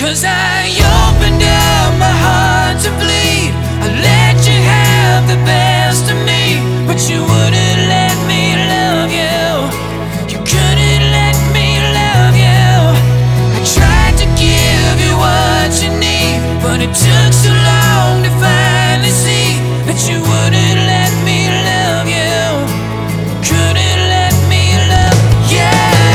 'Cause I opened up my heart to bleed. I let you have the best of me, but you wouldn't let me love you. You couldn't let me love you. I tried to give you what you need, but it took so long to finally see that you wouldn't let me love you. Couldn't let me love you.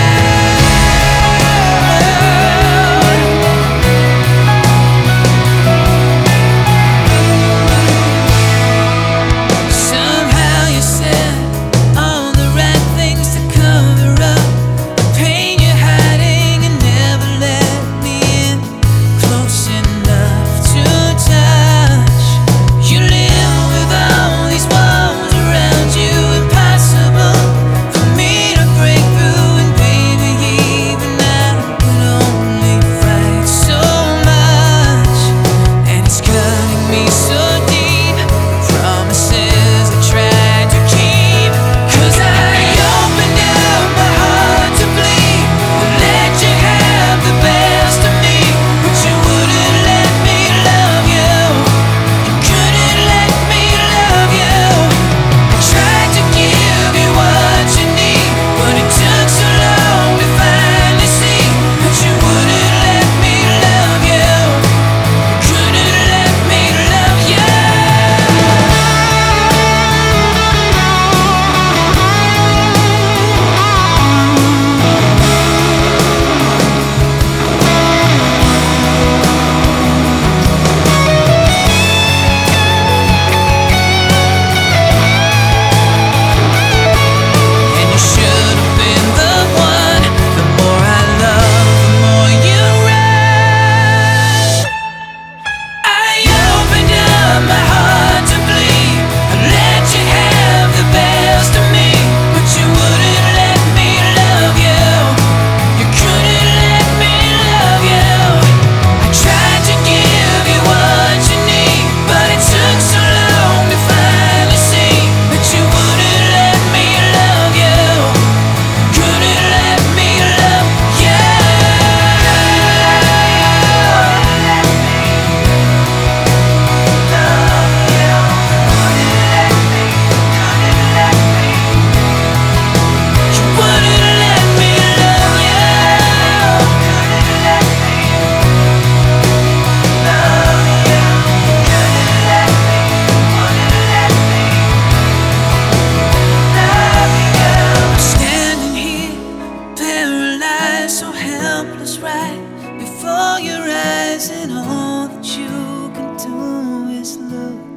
So helpless right before your eyes, and all that you can do is look.